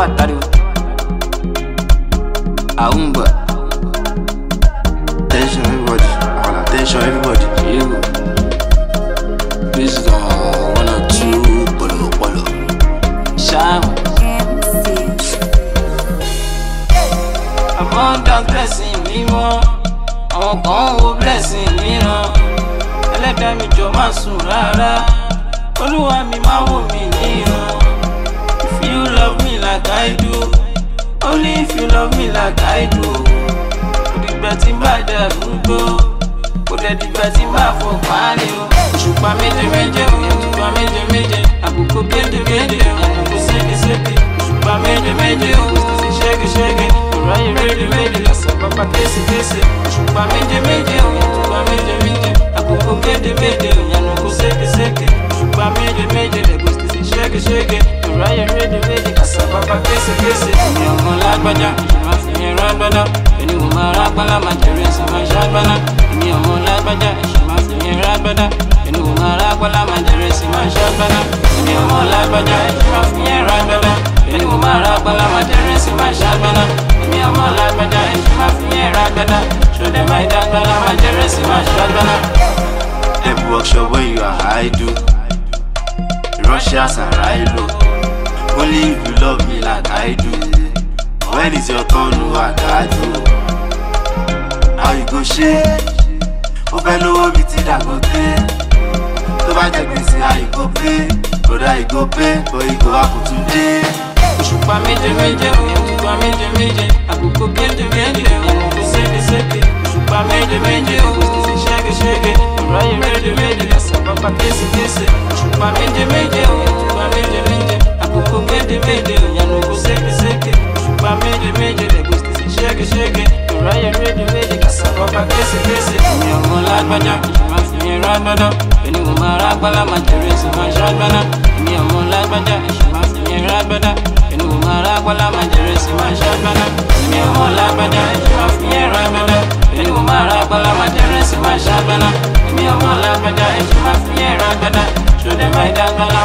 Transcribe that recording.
atari Aumba. Attention everybody, attention everybody. You. This is one or two polo. Sham. Abundant blessing me more. I'm gonna blessing me no. Let them jọ má sùn rárá. Olúwa mi máa wò mí níran. If you love me like I do, only if you love me like I do. Kò dìgbà tí n bá dàrúgbó, kò dẹ̀ dìgbà tí n bá fọ parí o. Òṣùpá méje méje, òṣùpá méje méje, àkókò méje méje, àkókò ségesège. Òṣùpá méje méje, òṣùpá ṣégeṣége, òráyè rédè rédè, lọ́sàn pápá késekése. Òṣùpá méje méje, òṣùpá méje méje, àkókò méje méje, àkókò ségesège. Òṣùpá méje méje, lẹ́gbọ̀n sí ṣégeṣége, òráyè rédè rédè, lọ́sàn pápá késekése. Èmi ọmọ lágbájá, ìṣúná fi yẹn rágbádá. Ẹni wò máa rágbálá, máa jẹrẹ sí máa ṣàgbálá. Èmi ọmọ lágbájá, ìṣúná fi yẹn rágbádá. Ẹni wò máa rágbálá, máa jẹrẹ sí máa ṣàgbálá. Èmi ọmọ lágbájá, ìṣúná fi yẹn rágbádá. Ẹni wò máa rágbálá, máa jẹrẹ sí máa ṣàgbálá. Èmi ọmọ lágbájá, ìṣúná fi yẹn rágbádá. Ṣọdẹ máa dágbálá, máa jẹrẹ sí máa ṣàgbálá. Every workshop when you are high do, Russians and Rilo. Only if you love me like I do. When it's your turn, who I do. How you go share? Overload me till I go there. So I take me see how you go pay. Brother you go pay, but you go happen today. Òṣùpá méje méje, òṣùpá méje méje, àkókò méje méje, àkókò ségesège. Òṣùpá méje méje, òṣùpá ṣégeṣége, òráyè rédè rédè, lọ́sàn pápá késekése. Òṣùpá méje méje, òṣùpá méje méje, àkókò méje méje, àkókò ségesège. Òṣùpá méje méje, lẹ́gbọ̀n sí ṣégeṣége, òráyè rédè rédè, lọ́sàn pápá késekése. Èmi ọmọ lágbájá, ìṣúná fi yẹn rágbádá. Ẹni wò máa rágbálá, máa jẹrẹ sí máa ṣàgbálá. Èmi ọmọ lágbájá, ìṣúná fi yẹn rágbádá. Ẹni wò máa rágbálá, máa jẹrẹ sí máa ṣàgbálá. Èmi ọmọ lágbájá, ìṣúná fi yẹn rágbádá. Ẹni wò máa rágbálá, máa jẹrẹ sí máa ṣàgbálá. Èmi ọmọ lágbájá, ìṣúná fi yẹn rágbádá. Ṣọdẹ máa dágbálá,